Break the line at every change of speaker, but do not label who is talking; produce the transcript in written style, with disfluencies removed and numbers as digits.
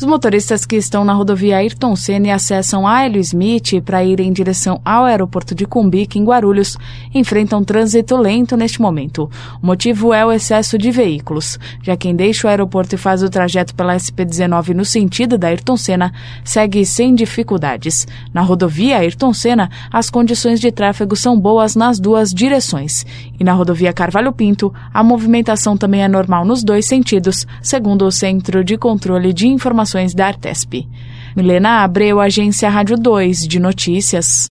motoristas que estão na rodovia Ayrton Senna e acessam a Hélio Smith para ir em direção ao aeroporto de Cumbica, em Guarulhos, enfrentam trânsito lento neste momento. O motivo é o excesso de veículos. Já quem deixa o aeroporto e faz o trajeto pela SP-19 no sentido da Ayrton Senna segue sem dificuldades. Na rodovia Ayrton Senna, as condições de tráfego são boas nas duas direções. E na rodovia Carvalho Pinto, a movimentação também é normal nos dois sentidos, segundo o Centro de Controle de Informações da Artesp. Milena Abreu, Agência Rádio 2 de Notícias.